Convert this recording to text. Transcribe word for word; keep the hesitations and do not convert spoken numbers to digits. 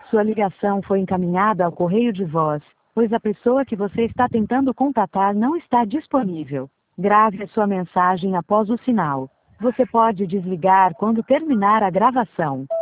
Sua ligação foi encaminhada ao correio de voz, pois a pessoa que você está tentando contatar não está disponível. Grave a sua mensagem após o sinal. Você pode desligar quando terminar a gravação.